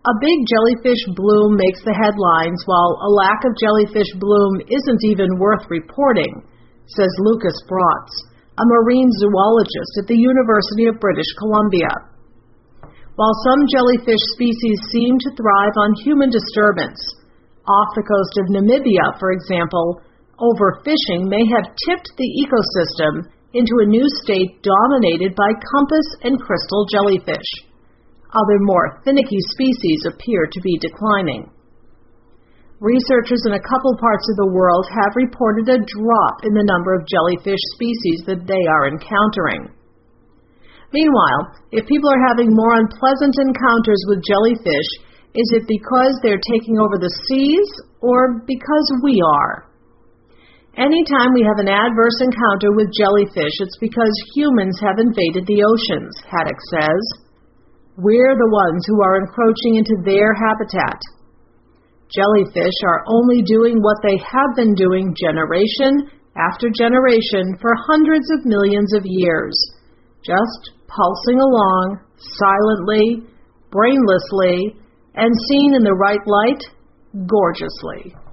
A big jellyfish bloom makes the headlines, while a lack of jellyfish bloom isn't even worth reporting, says Lucas Brotz, a marine zoologist at the University of British Columbia. While some jellyfish species seem to thrive on human disturbance, off the coast of Namibia, for example, overfishing may have tipped the ecosystem into a new state dominated by compass and crystal jellyfish. Other more finicky species appear to be declining. Researchers in a couple parts of the world have reported a drop in the number of jellyfish species that they are encountering. Meanwhile, if people are having more unpleasant encounters with jellyfish, is it because they're taking over the seas or because we are? Anytime we have an adverse encounter with jellyfish, it's because humans have invaded the oceans, Haddock says. We're the ones who are encroaching into their habitat. Jellyfish are only doing what they have been doing generation after generation for hundreds of millions of years, just pulsing along silently, brainlessly, and seen in the right light, gorgeously.